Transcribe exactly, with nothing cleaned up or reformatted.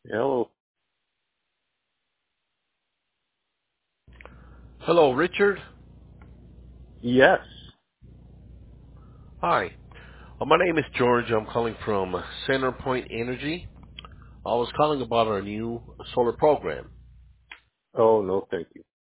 Hello. Hello, Richard. Yes. Hi. Uh, my name is George. I'm calling from Centerpoint Energy. I was calling about our new solar program. Oh, no, thank you.